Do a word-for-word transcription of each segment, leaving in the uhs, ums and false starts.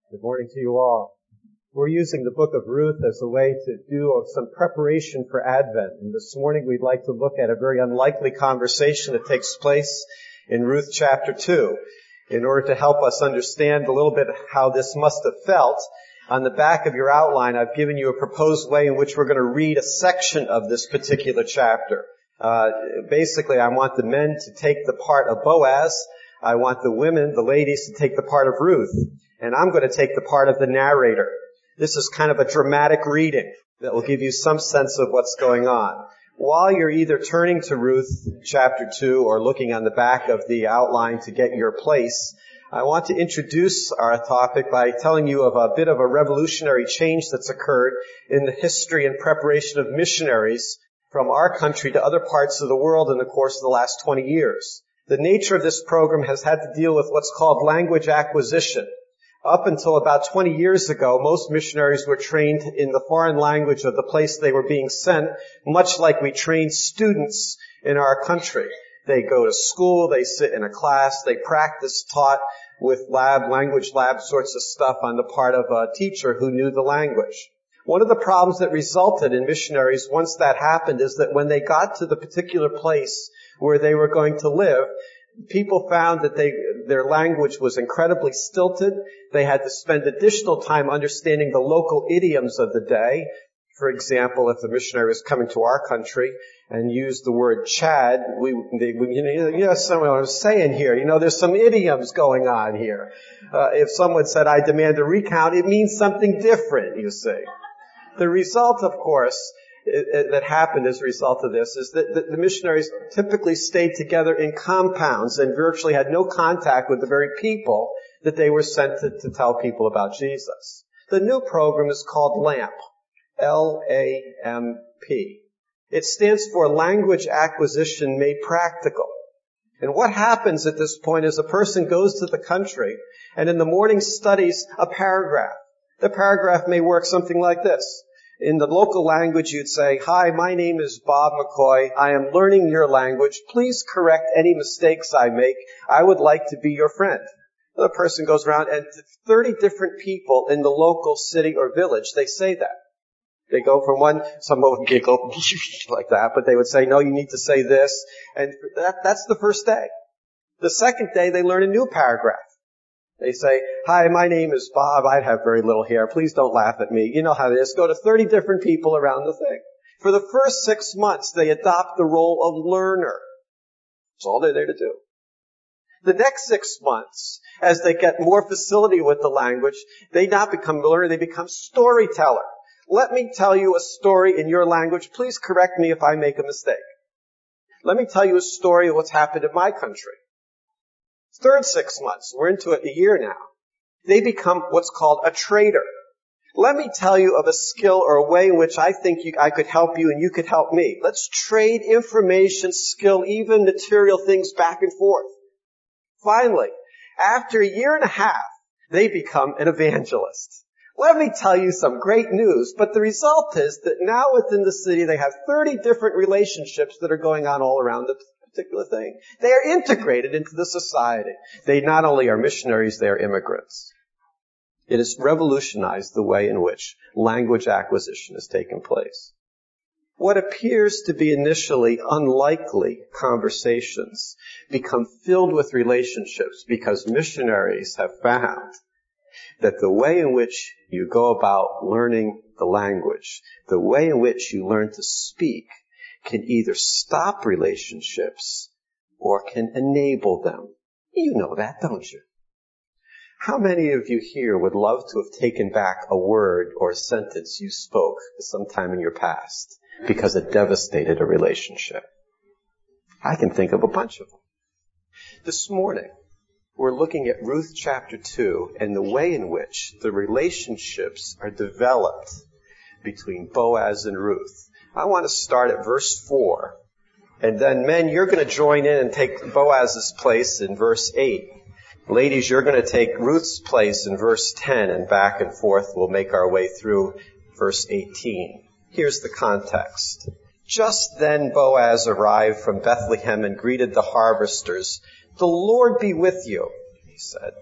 Good morning to you all. We're using the book of Ruth as a way to do some preparation for Advent. And this morning we'd like to look at a very unlikely conversation that takes place in Ruth chapter two. In order to help us understand a little bit how this must have felt, on the back of your outline I've given you a proposed way in which we're going to read a section of this particular chapter. Uh, basically, I want the men to take the part of Boaz. I want the women, the ladies, to take the part of Ruth. And I'm going to take the part of the narrator. This is kind of a dramatic reading that will give you some sense of what's going on. While you're either turning to Ruth chapter two or looking on the back of the outline to get your place, I want to introduce our topic by telling you of a bit of a revolutionary change that's occurred in the history and preparation of missionaries from our country to other parts of the world in the course of the last twenty years. The nature of this program has had to deal with what's called language acquisition. Up until about twenty years ago, most missionaries were trained in the foreign language of the place they were being sent, much like we train students in our country. They go to school, they sit in a class, they practice taught with lab, language lab sorts of stuff on the part of a teacher who knew the language. One of the problems that resulted in missionaries once that happened is that when they got to the particular place where they were going to live, people found that they, their language was incredibly stilted. They had to spend additional time understanding the local idioms of the day. For example, if the missionary was coming to our country and used the word Chad, we, they, we you know, you know, someone was saying here, you know, there's some idioms going on here. Uh, if someone said, I demand a recount, it means something different, you see. The result, of course, It, it, that happened as a result of this is that the, the missionaries typically stayed together in compounds and virtually had no contact with the very people that they were sent to, to tell people about Jesus. The new program is called LAMP, L A M P. It stands for Language Acquisition Made Practical. And what happens at this point is a person goes to the country and in the morning studies a paragraph. The paragraph may work something like this. In the local language, you'd say, hi, my name is Bob McCoy. I am learning your language. Please correct any mistakes I make. I would like to be your friend. The person goes around, and to thirty different people in the local city or village, they say that. They go from one, some would giggle like that, but they would say, no, you need to say this. And that, that's the first day. The second day, they learn a new paragraph. They say, hi, my name is Bob. I have very little hair. Please don't laugh at me. You know how it is. Go to thirty different people around the thing. For the first six months, they adopt the role of learner. That's all they're there to do. The next six months, as they get more facility with the language, they not become a learner, they become storyteller. Let me tell you a story in your language. Please correct me if I make a mistake. Let me tell you a story of what's happened in my country. Third six months, we're into it a year now, they become what's called a trader. Let me tell you of a skill or a way in which I think you, I could help you and you could help me. Let's trade information, skill, even material things back and forth. Finally, after a year and a half, they become an evangelist. Let me tell you some great news, but the result is that now within the city they have thirty different relationships that are going on all around the particular thing. They are integrated into the society. They not only are missionaries, they are immigrants. It has revolutionized the way in which language acquisition has taken place. What appears to be initially unlikely conversations become filled with relationships because missionaries have found that the way in which you go about learning the language, the way in which you learn to speak, can either stop relationships or can enable them. You know that, don't you? How many of you here would love to have taken back a word or a sentence you spoke sometime in your past because it devastated a relationship? I can think of a bunch of them. This morning, we're looking at Ruth chapter two and the way in which the relationships are developed between Boaz and Ruth. I want to start at verse four. And then, men, you're going to join in and take Boaz's place in verse eight. Ladies, you're going to take Ruth's place in verse ten, and back and forth we'll make our way through verse eighteen. Here's the context. Just then Boaz arrived from Bethlehem and greeted the harvesters. The Lord be with you, he said.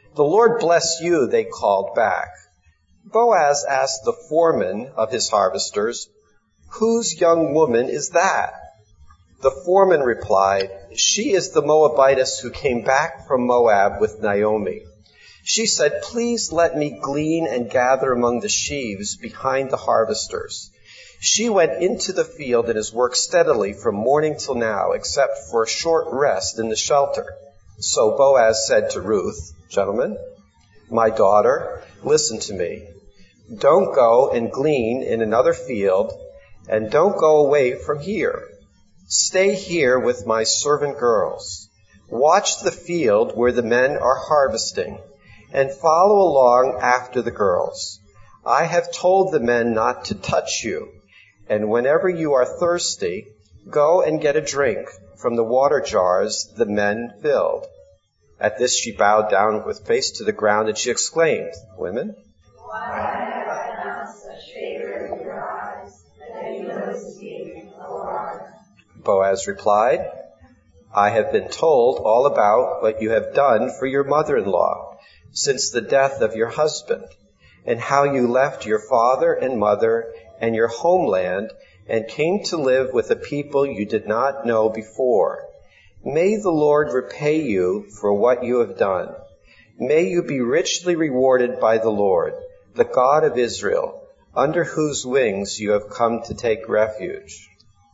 "The Lord bless you," they called back. Boaz asked the foreman of his harvesters, "Whose young woman is that?" The foreman replied, "She is the Moabitess who came back from Moab with Naomi. She said, 'Please let me glean and gather among the sheaves behind the harvesters.' She went into the field and has worked steadily from morning till now, except for a short rest in the shelter." So Boaz said to Ruth, "Gentlemen, my daughter, listen to me. Don't go and glean in another field, and don't go away from here. Stay here with my servant girls. Watch the field where the men are harvesting, and follow along after the girls. I have told the men not to touch you, and whenever you are thirsty, go and get a drink from the water jars the men filled." At this she bowed down with face to the ground, and she exclaimed, "Women, why have I found such favor in your eyes that you notice me, O Lord?" Boaz replied, "I have been told all about what you have done for your mother-in-law since the death of your husband, and how you left your father and mother and your homeland and came to live with a people you did not know before. May the Lord repay you for what you have done. May you be richly rewarded by the Lord, the God of Israel, under whose wings you have come to take refuge."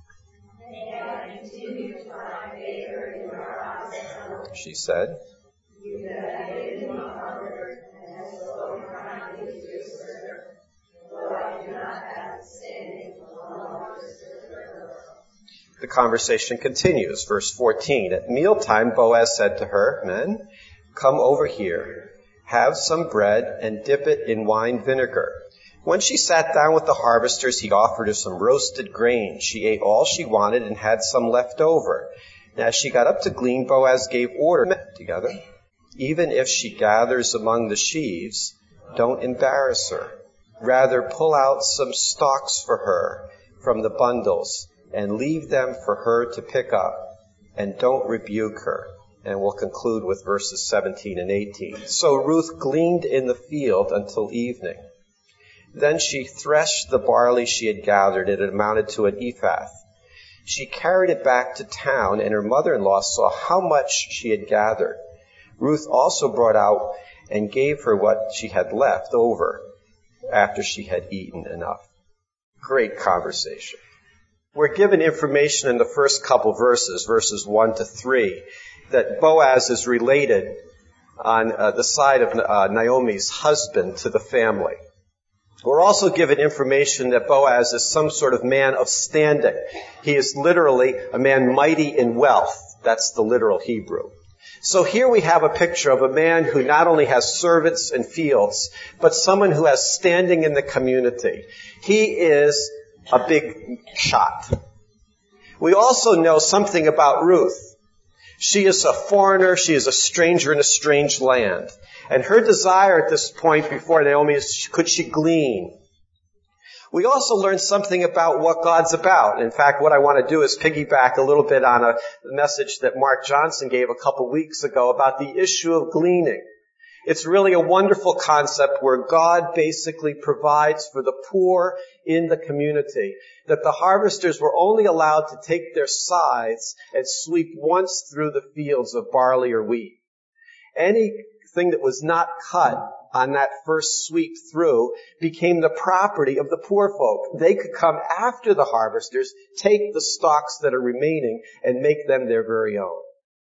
"May I continue to find favor in your eyes," she said. "You have given me comfort and have spoken kindly to your servant, though I do not have standing along with your girls." The conversation continues. Verse fourteen. At mealtime, Boaz said to her, "Men, come over here. Have some bread and dip it in wine vinegar." When she sat down with the harvesters, he offered her some roasted grain. She ate all she wanted and had some left over. And as she got up to glean, Boaz gave order together. "Even if she gathers among the sheaves, don't embarrass her. Rather, pull out some stalks for her from the bundles and leave them for her to pick up, and don't rebuke her." And we'll conclude with verses seventeen and eighteen. So Ruth gleaned in the field until evening. Then she threshed the barley she had gathered. It amounted to an ephah. She carried it back to town, and her mother-in-law saw how much she had gathered. Ruth also brought out and gave her what she had left over after she had eaten enough. Great conversation. We're given information in the first couple verses, verses one to three, that Boaz is related on uh, the side of uh, Naomi's husband to the family. We're also given information that Boaz is some sort of man of standing. He is literally a man mighty in wealth. That's the literal Hebrew. So here we have a picture of a man who not only has servants and fields, but someone who has standing in the community. He is a big shot. We also know something about Ruth. She is a foreigner. She is a stranger in a strange land. And her desire at this point before Naomi is, could she glean? We also learn something about what God's about. In fact, what I want to do is piggyback a little bit on a message that Mark Johnson gave a couple weeks ago about the issue of gleaning. It's really a wonderful concept where God basically provides for the poor in the community. That the harvesters were only allowed to take their scythes and sweep once through the fields of barley or wheat. Anything that was not cut on that first sweep through became the property of the poor folk. They could come after the harvesters, take the stalks that are remaining, and make them their very own.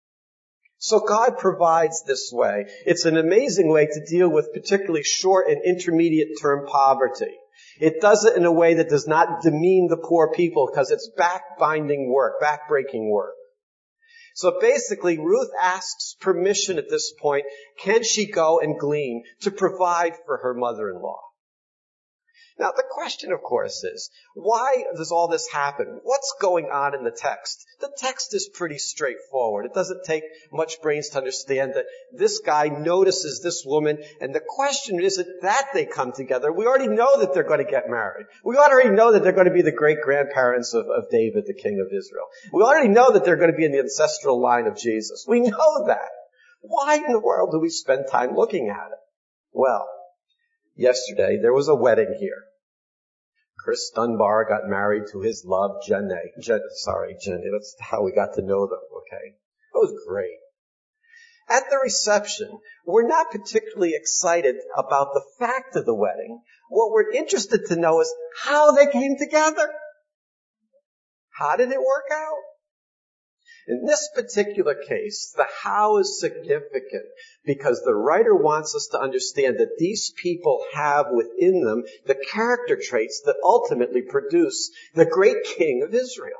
So God provides this way. It's an amazing way to deal with particularly short and intermediate term poverty. It does it in a way that does not demean the poor people because it's back-binding work, back-breaking work. So basically, Ruth asks permission at this point, can she go and glean to provide for her mother-in-law? Now, the question, of course, is, why does all this happen? What's going on in the text? The text is pretty straightforward. It doesn't take much brains to understand that this guy notices this woman, and the question isn't that they come together. We already know that they're going to get married. We already know that they're going to be the great-grandparents of, of David, the king of Israel. We already know that they're going to be in the ancestral line of Jesus. We know that. Why in the world do we spend time looking at it? Well, yesterday there was a wedding here. Chris Dunbar got married to his love, Jenny. Jen, sorry, Jenny. That's how we got to know them, okay? It was great. At the reception, we're not particularly excited about the fact of the wedding. What we're interested to know is how they came together. How did it work out? In this particular case, the how is significant because the writer wants us to understand that these people have within them the character traits that ultimately produce the great king of Israel.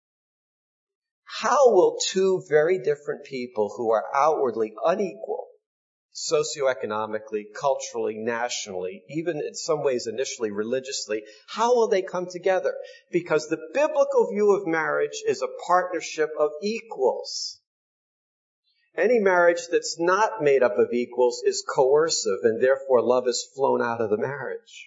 How will two very different people who are outwardly unequal, socioeconomically, culturally, nationally, even in some ways initially religiously, how will they come together? Because the biblical view of marriage is a partnership of equals. Any marriage that's not made up of equals is coercive, and therefore love is flown out of the marriage.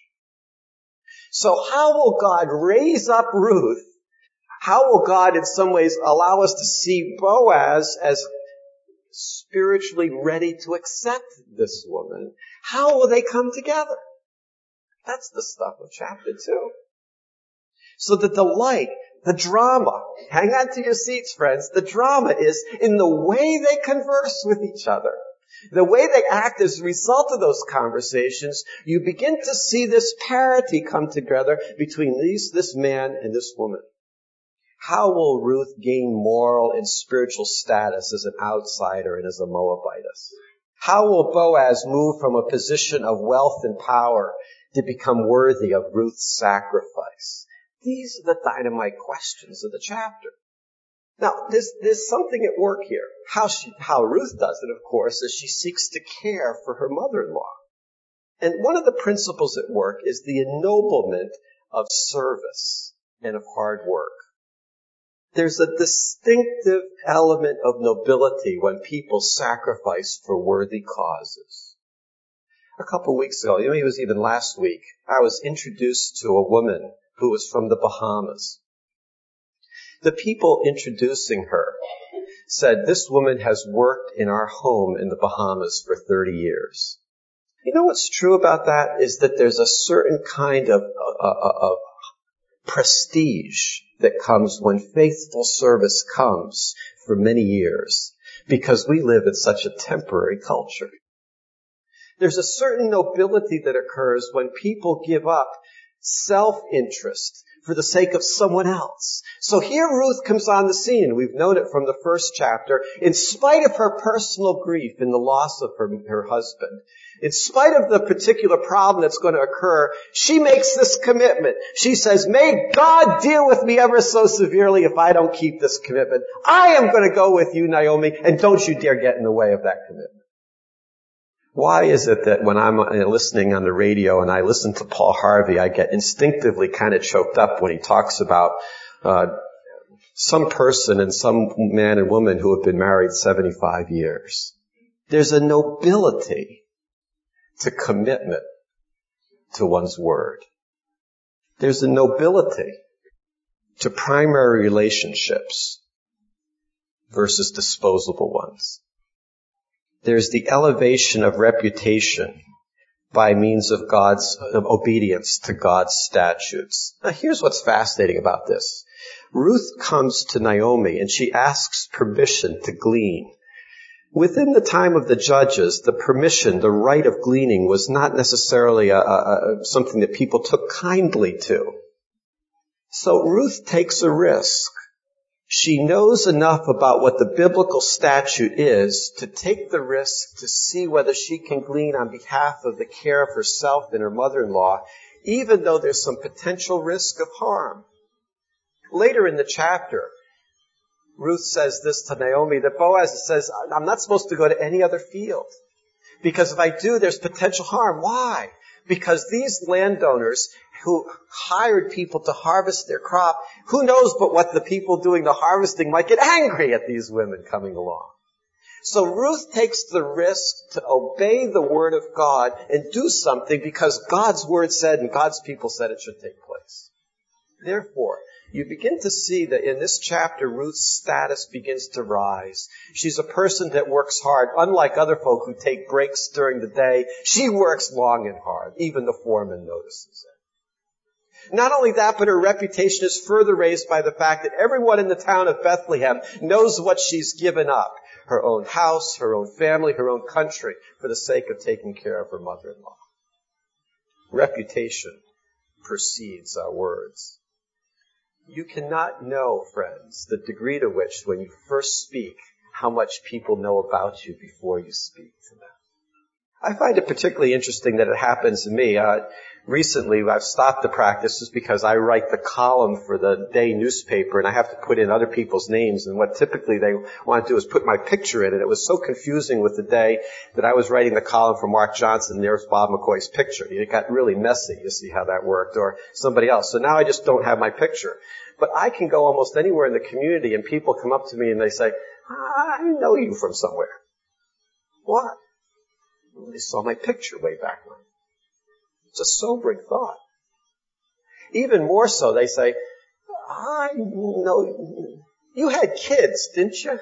So how will God raise up Ruth? How will God in some ways allow us to see Boaz as spiritually ready to accept this woman? How will they come together? That's the stuff of chapter two. So the delight, the drama, hang on to your seats, friends, the drama is in the way they converse with each other. The way they act as a result of those conversations, you begin to see this parity come together between these, this man and this woman. How will Ruth gain moral and spiritual status as an outsider and as a Moabitess? How will Boaz move from a position of wealth and power to become worthy of Ruth's sacrifice? These are the dynamite questions of the chapter. Now, there's, there's something at work here. How she, how Ruth does it, of course, is she seeks to care for her mother-in-law. And one of the principles at work is the ennoblement of service and of hard work. There's a distinctive element of nobility when people sacrifice for worthy causes. A couple of weeks ago, maybe it was even last week, I was introduced to a woman who was from the Bahamas. The people introducing her said, this woman has worked in our home in the Bahamas for thirty years. You know what's true about that is that there's a certain kind of, uh, of prestige that comes when faithful service comes for many years, because we live in such a temporary culture. There's a certain nobility that occurs when people give up self-interest for the sake of someone else. So here Ruth comes on the scene. We've known it from the first chapter. In spite of her personal grief in the loss of her, her husband, in spite of the particular problem that's going to occur, she makes this commitment. She says, may God deal with me ever so severely if I don't keep this commitment. I am going to go with you, Naomi, and don't you dare get in the way of that commitment. Why is it that when I'm listening on the radio and I listen to Paul Harvey, I get instinctively kind of choked up when he talks about uh, some person and some man and woman who have been married seventy-five years? There's a nobility to commitment to one's word. There's a nobility to primary relationships versus disposable ones. There's the elevation of reputation by means of God's of obedience to God's statutes. Now, here's what's fascinating about this. Ruth comes to Naomi and she asks permission to glean. Within the time of the judges, the permission, the right of gleaning was not necessarily a, a, a, something that people took kindly to. So Ruth takes a risk. She knows enough about what the biblical statute is to take the risk to see whether she can glean on behalf of the care of herself and her mother-in-law, even though there's some potential risk of harm. Later in the chapter, Ruth says this to Naomi, that Boaz says, I'm not supposed to go to any other field, because if I do, there's potential harm. Why? Because these landowners who hired people to harvest their crop, who knows but what the people doing the harvesting might get angry at these women coming along. So Ruth takes the risk to obey the word of God and do something because God's word said and God's people said it should take place. Therefore, you begin to see that in this chapter, Ruth's status begins to rise. She's a person that works hard. Unlike other folk who take breaks during the day, she works long and hard. Even the foreman notices it. Not only that, but her reputation is further raised by the fact that everyone in the town of Bethlehem knows what she's given up. Her own house, her own family, her own country, for the sake of taking care of her mother-in-law. Reputation precedes our words. You cannot know, friends, the degree to which, when you first speak, how much people know about you before you speak to them. I find it particularly interesting that it happens to me. Uh, recently, I've stopped the practice just because I write the column for the day newspaper, and I have to put in other people's names. And what typically they want to do is put my picture in. And it was so confusing with the day that I was writing the column for Mark Johnson, and there's Bob McCoy's picture. It got really messy. You see how that worked, or somebody else. So now I just don't have my picture. But I can go almost anywhere in the community, and people come up to me and they say, I know you from somewhere. What? Well, they saw my picture way back when. It's a sobering thought. Even more so, they say, I know, you had kids, didn't you?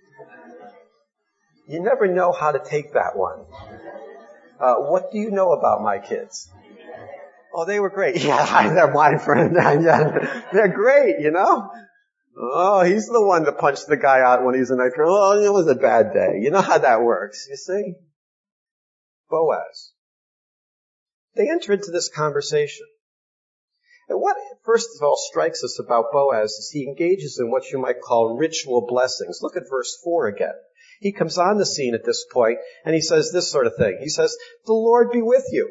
You never know how to take that one. Uh, what do you know about my kids? Oh, they were great. Yeah, they're my friend. They're great, you know? Oh, he's the one that punched the guy out when he's in that girl. Oh, it was a bad day. You know how that works, you see? Boaz. They enter into this conversation. And what, first of all, strikes us about Boaz is he engages in what you might call ritual blessings. Look at verse four again. He comes on the scene at this point, and he says this sort of thing. He says, the Lord be with you.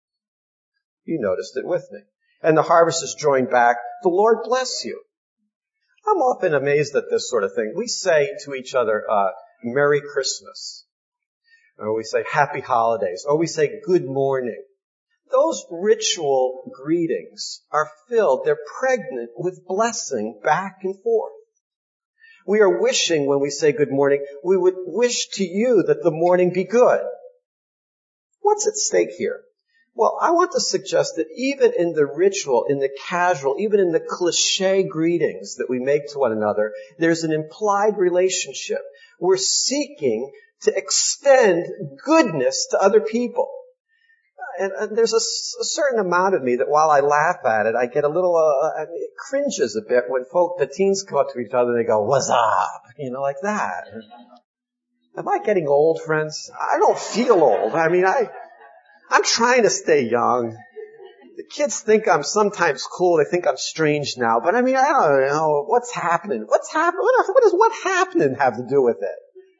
You noticed it with me. And the harvesters joined back, the Lord bless you. I'm often amazed at this sort of thing. We say to each other, uh, Merry Christmas. Or we say Happy Holidays. Or we say Good Morning. Those ritual greetings are filled, they're pregnant with blessing back and forth. We are wishing when we say good morning, we would wish to you that the morning be good. What's at stake here? Well, I want to suggest that even in the ritual, in the casual, even in the cliche greetings that we make to one another, there's an implied relationship. We're seeking to extend goodness to other people. And, and there's a, a certain amount of me that while I laugh at it, I get a little, uh, I mean, it cringes a bit when folk, the teens come up to each other and they go, what's up? You know, like that. Am I getting old, friends? I don't feel old. I mean, I, I'm trying to stay young. The kids think I'm sometimes cool. They think I'm strange now. But I mean, I don't know. What's happening? What's happening? What, what does what happening have to do with it?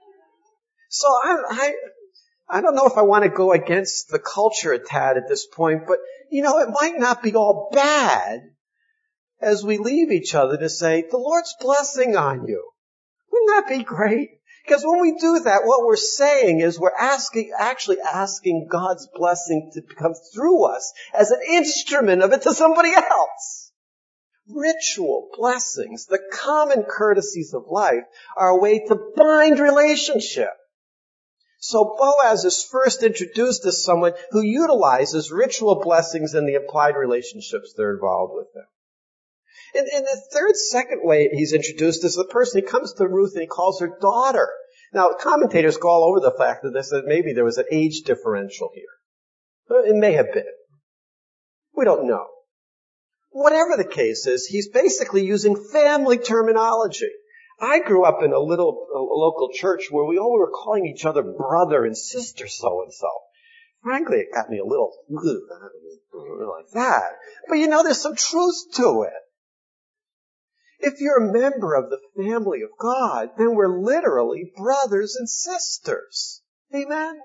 So I, I, I don't know if I want to go against the culture a tad at this point, but, you know, it might not be all bad as we leave each other to say, the Lord's blessing on you. Wouldn't that be great? Because when we do that, what we're saying is we're asking, actually asking God's blessing to come through us as an instrument of it to somebody else. Ritual blessings, the common courtesies of life, are a way to bind relationship. So Boaz is first introduced as someone who utilizes ritual blessings and the implied relationships that are involved with them. And, and the third, second way he's introduced is the person. He comes to Ruth and he calls her daughter. Now, commentators go all over the fact that this, that maybe there was an age differential here. It may have been. We don't know. Whatever the case is, he's basically using family terminology. I grew up in a little a local church where we all were calling each other brother and sister so-and-so. Frankly, it got me a little like that. But you know, there's some truth to it. If you're a member of the family of God, then we're literally brothers and sisters. Amen?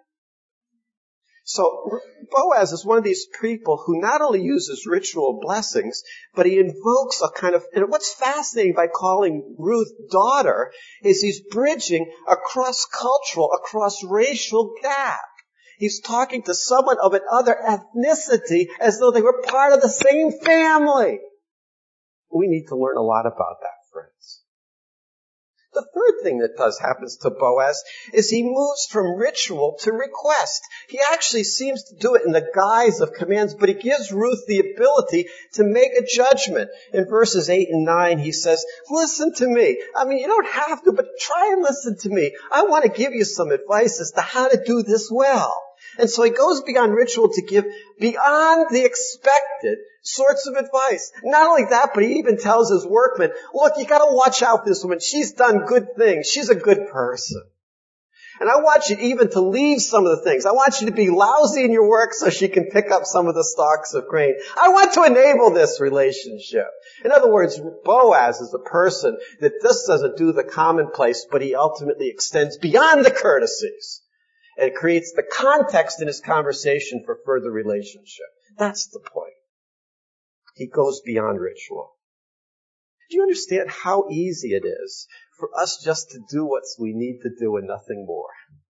So Boaz is one of these people who not only uses ritual blessings, but he invokes a kind of, and what's fascinating by calling Ruth daughter is he's bridging a cross-cultural, a cross-racial gap. He's talking to someone of another ethnicity as though they were part of the same family. We need to learn a lot about that, friends. The third thing that does happens to Boaz is he moves from ritual to request. He actually seems to do it in the guise of commands, but he gives Ruth the ability to make a judgment. In verses eight and nine, he says, listen to me. I mean, you don't have to, but try and listen to me. I want to give you some advice as to how to do this well. And so he goes beyond ritual to give beyond the expected sorts of advice. Not only that, but he even tells his workmen, look, you gotta watch out for this woman. She's done good things. She's a good person. And I want you even to leave some of the things. I want you to be lousy in your work so she can pick up some of the stalks of grain. I want to enable this relationship. In other words, Boaz is a person that just doesn't do the commonplace, but he ultimately extends beyond the courtesies. And it creates the context in his conversation for further relationship. That's the point. He goes beyond ritual. Do you understand how easy it is for us just to do what we need to do and nothing more?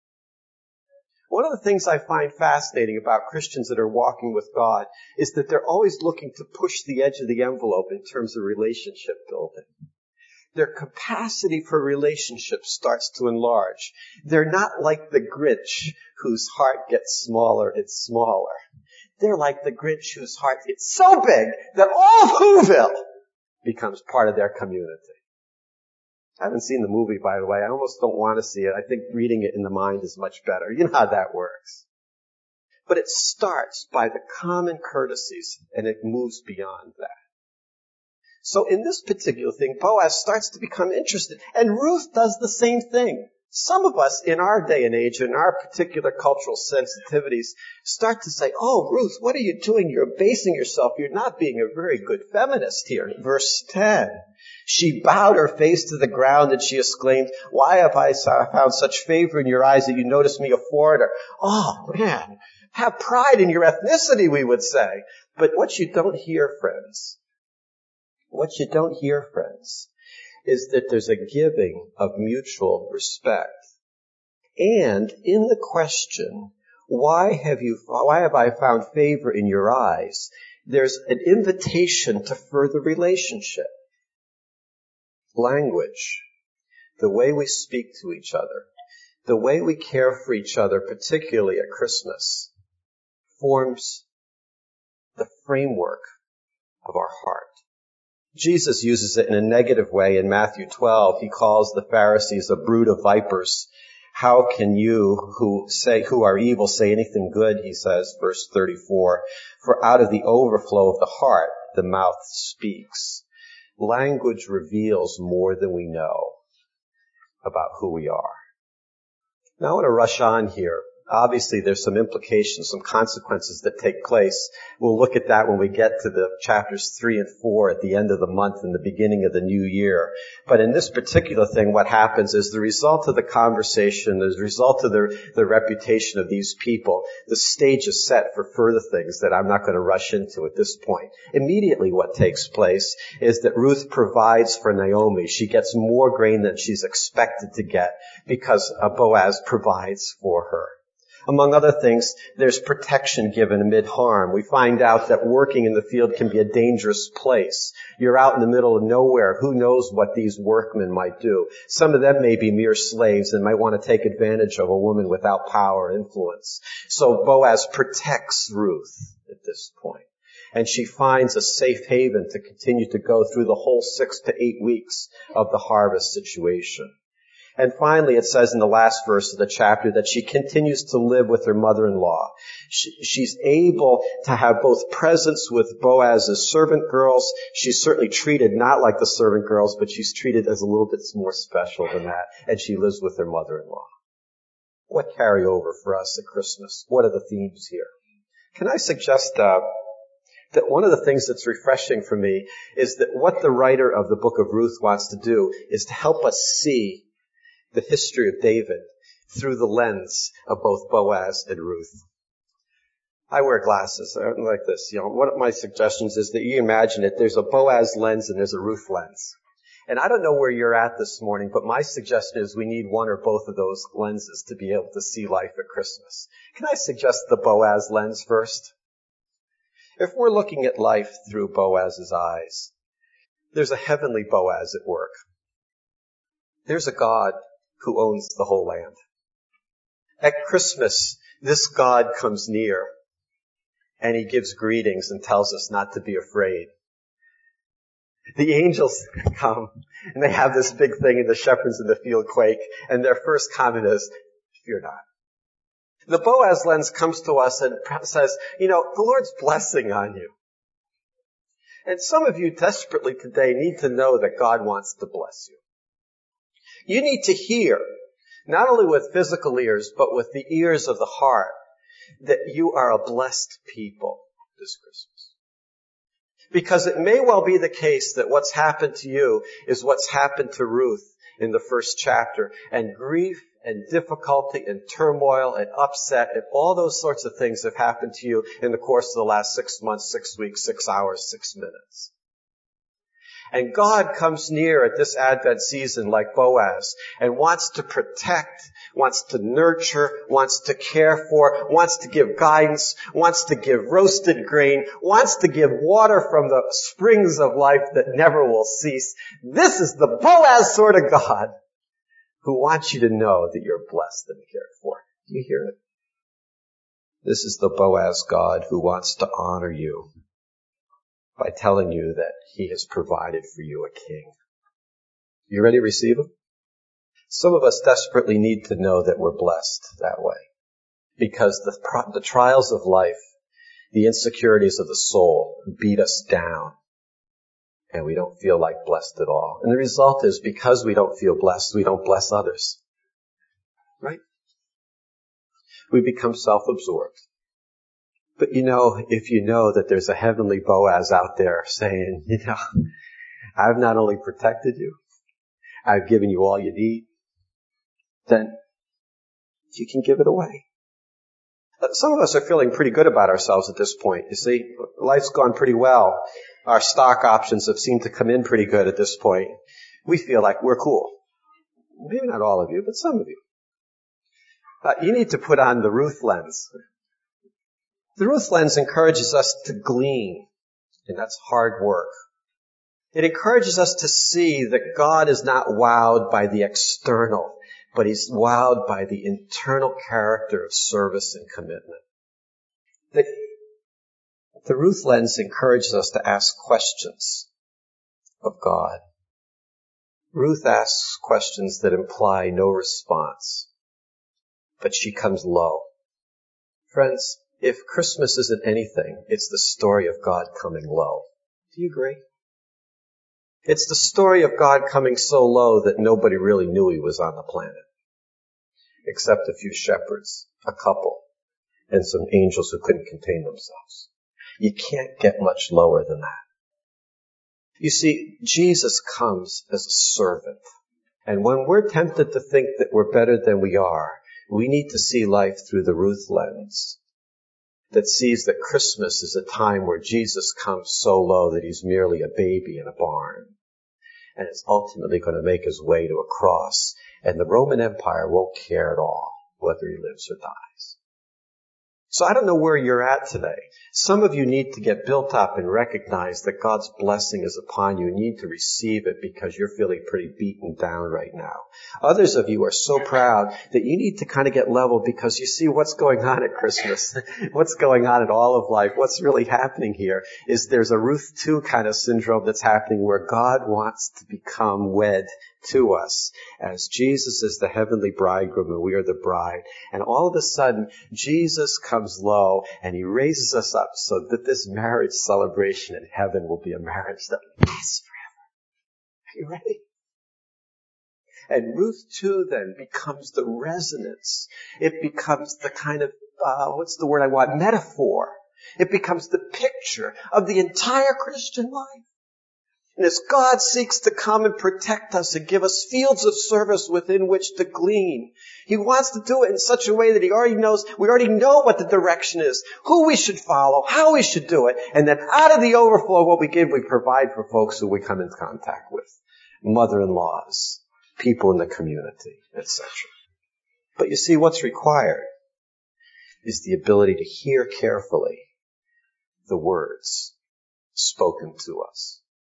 One of the things I find fascinating about Christians that are walking with God is that they're always looking to push the edge of the envelope in terms of relationship building. Their capacity for relationship starts to enlarge. They're not like the Grinch whose heart gets smaller and smaller. They're like the Grinch whose heart gets so big that all of Whoville becomes part of their community. I haven't seen the movie, by the way. I almost don't want to see it. I think reading it in the mind is much better. You know how that works. But it starts by the common courtesies, and it moves beyond that. So in this particular thing, Boaz starts to become interested. And Ruth does the same thing. Some of us in our day and age, in our particular cultural sensitivities, start to say, oh, Ruth, what are you doing? You're abasing yourself. You're not being a very good feminist here. Verse ten. She bowed her face to the ground and she exclaimed, why have I found such favor in your eyes that you notice me a foreigner? Oh, man, have pride in your ethnicity, we would say. But what you don't hear, friends, what you don't hear, friends, is that there's a giving of mutual respect. And in the question, why have you, why have I found favor in your eyes? There's an invitation to further relationship. Language, the way we speak to each other, the way we care for each other, particularly at Christmas, forms the framework of our heart. Jesus uses it in a negative way in Matthew twelve. He calls the Pharisees a brood of vipers. How can you who say, who are evil say anything good, he says, verse thirty-four, for out of the overflow of the heart, the mouth speaks. Language reveals more than we know about who we are. Now I want to rush on here. Obviously, there's some implications, some consequences that take place. We'll look at that when we get to the chapters three and four at the end of the month and the beginning of the new year. But in this particular thing, what happens is the result of the conversation, as a result of the, the reputation of these people, the stage is set for further things that I'm not going to rush into at this point. Immediately what takes place is that Ruth provides for Naomi. She gets more grain than she's expected to get because Boaz provides for her. Among other things, there's protection given amid harm. We find out that working in the field can be a dangerous place. You're out in the middle of nowhere. Who knows what these workmen might do? Some of them may be mere slaves and might want to take advantage of a woman without power or influence. So Boaz protects Ruth at this point. And she finds a safe haven to continue to go through the whole six to eight weeks of the harvest situation. And finally, it says in the last verse of the chapter that she continues to live with her mother-in-law. She, she's able to have both presence with Boaz's servant girls. She's certainly treated not like the servant girls, but she's treated as a little bit more special than that. And she lives with her mother-in-law. What carryover for us at Christmas? What are the themes here? Can I suggest uh, that one of the things that's refreshing for me is that what the writer of the book of Ruth wants to do is to help us see the history of David through the lens of both Boaz and Ruth. I wear glasses. I don't like this. You know, one of my suggestions is that you imagine it. There's a Boaz lens and there's a Ruth lens. And I don't know where you're at this morning, but my suggestion is we need one or both of those lenses to be able to see life at Christmas. Can I suggest the Boaz lens first? If we're looking at life through Boaz's eyes, there's a heavenly Boaz at work. There's a God who owns the whole land. At Christmas, this God comes near and he gives greetings and tells us not to be afraid. The angels come and they have this big thing and the shepherds in the field quake, and their first comment is, fear not. The Boaz lens comes to us and says, you know, the Lord's blessing on you. And some of you desperately today need to know that God wants to bless you. You need to hear, not only with physical ears, but with the ears of the heart, that you are a blessed people this Christmas. Because it may well be the case that what's happened to you is what's happened to Ruth in the first chapter. And grief and difficulty and turmoil and upset and all those sorts of things have happened to you in the course of the last six months, six weeks, six hours, six minutes. And God comes near at this Advent season like Boaz and wants to protect, wants to nurture, wants to care for, wants to give guidance, wants to give roasted grain, wants to give water from the springs of life that never will cease. This is the Boaz sort of God who wants you to know that you're blessed and cared for. Do you hear it? This is the Boaz God who wants to honor you by telling you that he has provided for you a king. You ready to receive him? Some of us desperately need to know that we're blessed that way, because the, the trials of life, the insecurities of the soul beat us down, and we don't feel like blessed at all. And the result is, because we don't feel blessed, we don't bless others. Right? We become self-absorbed. But you know, if you know that there's a heavenly Boaz out there saying, you know, I've not only protected you, I've given you all you need, then you can give it away. Some of us are feeling pretty good about ourselves at this point. You see, life's gone pretty well. Our stock options have seemed to come in pretty good at this point. We feel like we're cool. Maybe not all of you, but some of you. Uh, you need to put on the Ruth lens. The Ruth lens encourages us to glean, and that's hard work. It encourages us to see that God is not wowed by the external, but he's wowed by the internal character of service and commitment. The, the Ruth lens encourages us to ask questions of God. Ruth asks questions that imply no response, but she comes low. Friends, if Christmas isn't anything, it's the story of God coming low. Do you agree? It's the story of God coming so low that nobody really knew he was on the planet, except a few shepherds, a couple, and some angels who couldn't contain themselves. You can't get much lower than that. You see, Jesus comes as a servant. And when we're tempted to think that we're better than we are, we need to see life through the Ruth lens that sees that Christmas is a time where Jesus comes so low that he's merely a baby in a barn, and is ultimately going to make his way to a cross, and the Roman Empire won't care at all whether he lives or dies. So I don't know where you're at today. Some of you need to get built up and recognize that God's blessing is upon you. You need to receive it because you're feeling pretty beaten down right now. Others of you are so proud that you need to kind of get level because you see what's going on at Christmas. What's going on in all of life. What's really happening here is there's a Ruth two kind of syndrome that's happening where God wants to become wed to us as Jesus is the heavenly bridegroom and we are the bride. And all of a sudden, Jesus comes low and he raises us up so that this marriage celebration in heaven will be a marriage that lasts forever. Are you ready? And Ruth two then becomes the resonance. It becomes the kind of, uh, what's the word I want? Metaphor. It becomes the picture of the entire Christian life. And as God seeks to come and protect us and give us fields of service within which to glean, he wants to do it in such a way that he already knows, we already know what the direction is, who we should follow, how we should do it, and then out of the overflow of what we give, we provide for folks who we come into contact with, mother-in-laws, people in the community, et cetera. But you see, what's required is the ability to hear carefully the words spoken to us.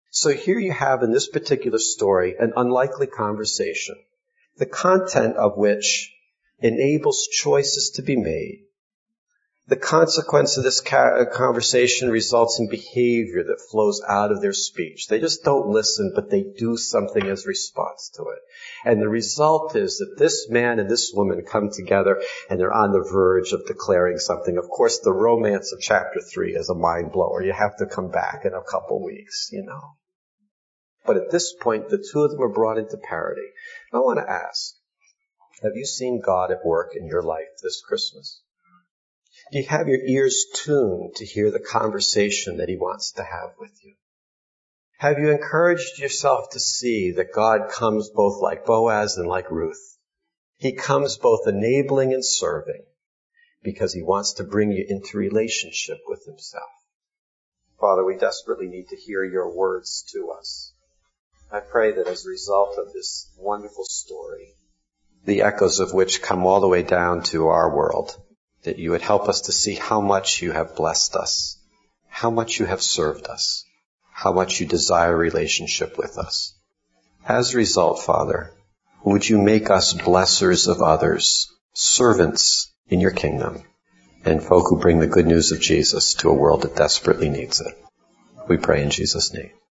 So here you have in this particular story an unlikely conversation, the content of which enables choices to be made. The consequence of this conversation results in behavior that flows out of their speech. They just don't listen, but they do something as response to it. And the result is that this man and this woman come together and they're on the verge of declaring something. Of course, the romance of chapter three is a mind blower. You have to come back in a couple weeks, you know. But at this point, the two of them are brought into parity. I want to ask, have you seen God at work in your life this Christmas? Do you have your ears tuned to hear the conversation that he wants to have with you? Have you encouraged yourself to see that God comes both like Boaz and like Ruth? He comes both enabling and serving because he wants to bring you into relationship with himself. Father, we desperately need to hear your words to us. I pray that as a result of this wonderful story, the echoes of which come all the way down to our world, that you would help us to see how much you have blessed us, how much you have served us, how much you desire relationship with us. As a result, Father, would you make us blessers of others, servants in your kingdom, and folk who bring the good news of Jesus to a world that desperately needs it. We pray in Jesus' name.